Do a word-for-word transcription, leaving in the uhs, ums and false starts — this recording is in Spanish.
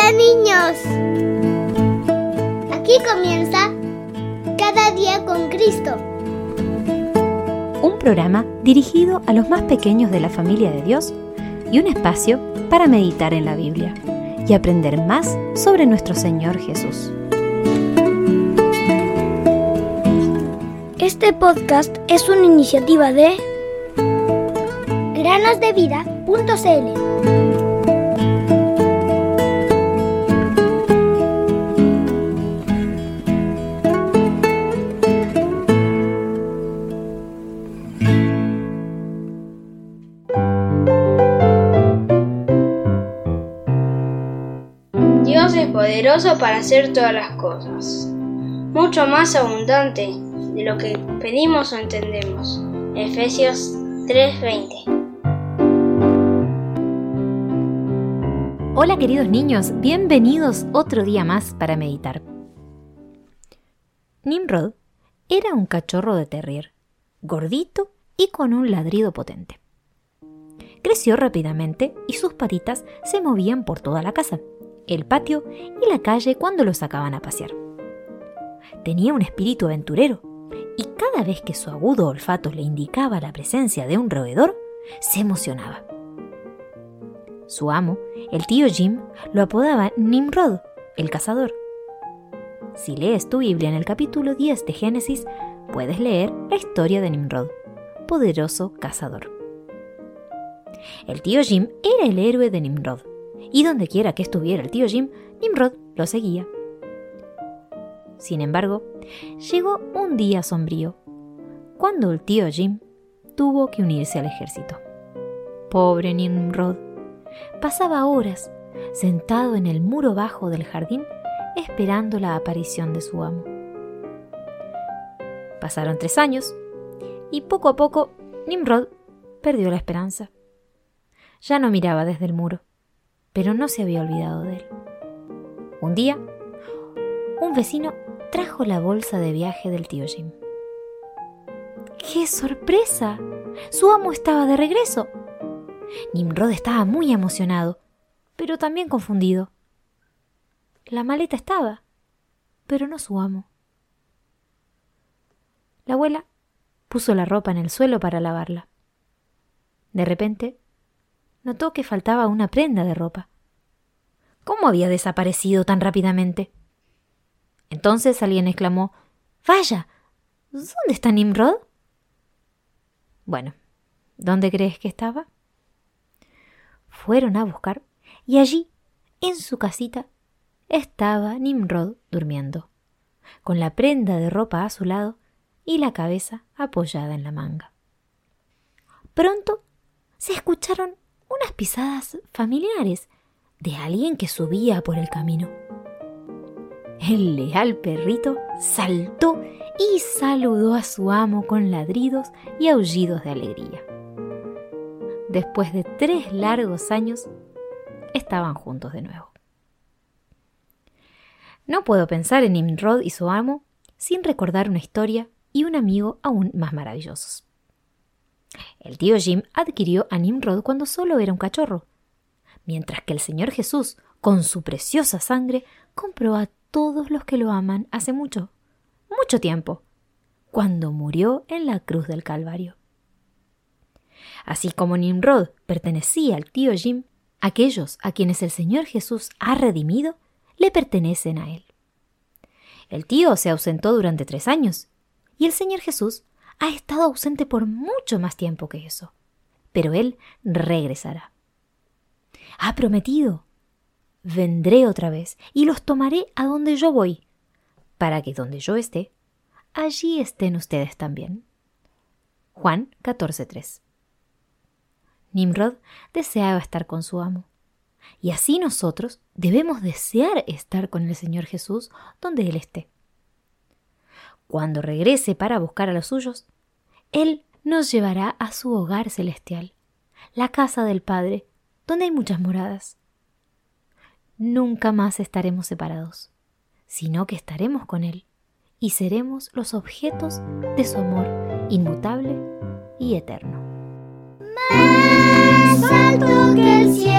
Hola niños, aquí comienza Cada día con Cristo, un programa dirigido a los más pequeños de la familia de Dios y un espacio para meditar en la Biblia y aprender más sobre nuestro Señor Jesús. Este podcast es una iniciativa de granos de vida punto c l. Dios es poderoso para hacer todas las cosas, mucho más abundante de lo que pedimos o entendemos. Efesios tres veinte. Hola queridos niños, bienvenidos otro día más para meditar. Nimrod era un cachorro de terrier, gordito y con un ladrido potente. Creció rápidamente y sus patitas se movían por toda la casa, el patio y la calle cuando lo sacaban a pasear. Tenía un espíritu aventurero y cada vez que su agudo olfato le indicaba la presencia de un roedor, se emocionaba. Su amo, el tío Jim, lo apodaba Nimrod, el cazador. Si lees tu Biblia en el capítulo diez de Génesis, puedes leer la historia de Nimrod, poderoso cazador. El tío Jim era el héroe de Nimrod, y donde quiera que estuviera el tío Jim, Nimrod lo seguía. Sin embargo, llegó un día sombrío, cuando el tío Jim tuvo que unirse al ejército. Pobre Nimrod, pasaba horas sentado en el muro bajo del jardín esperando la aparición de su amo. Pasaron tres años y poco a poco Nimrod perdió la esperanza. Ya no miraba desde el muro, pero no se había olvidado de él. Un día, un vecino trajo la bolsa de viaje del tío Jim. ¡Qué sorpresa! Su amo estaba de regreso. Nimrod estaba muy emocionado, pero también confundido. La maleta estaba, pero no su amo. La abuela puso la ropa en el suelo para lavarla. De repente, notó que faltaba una prenda de ropa. ¿Cómo había desaparecido tan rápidamente? Entonces alguien exclamó: «¡Vaya! ¿Dónde está Nimrod?» Bueno, ¿dónde crees que estaba? Fueron a buscar y allí, en su casita, estaba Nimrod durmiendo, con la prenda de ropa a su lado y la cabeza apoyada en la manga. Pronto se escucharon unas pisadas familiares de alguien que subía por el camino. El leal perrito saltó y saludó a su amo con ladridos y aullidos de alegría. Después de tres largos años, estaban juntos de nuevo. No puedo pensar en Nimrod y su amo sin recordar una historia y un amigo aún más maravillosos. El tío Jim adquirió a Nimrod cuando solo era un cachorro, mientras que el Señor Jesús, con su preciosa sangre, compró a todos los que lo aman hace mucho, mucho tiempo, cuando murió en la cruz del Calvario. Así como Nimrod pertenecía al tío Jim, aquellos a quienes el Señor Jesús ha redimido, le pertenecen a él. El tío se ausentó durante tres años, y el Señor Jesús ha estado ausente por mucho más tiempo que eso, pero él regresará. Ha prometido: «Vendré otra vez y los tomaré a donde yo voy, para que donde yo esté, allí estén ustedes también». Juan catorce tres. Nimrod deseaba estar con su amo, y así nosotros debemos desear estar con el Señor Jesús donde Él esté. Cuando regrese para buscar a los suyos, Él nos llevará a su hogar celestial, la casa del Padre, donde hay muchas moradas. Nunca más estaremos separados, sino que estaremos con Él y seremos los objetos de su amor inmutable y eterno. Más alto que el cielo.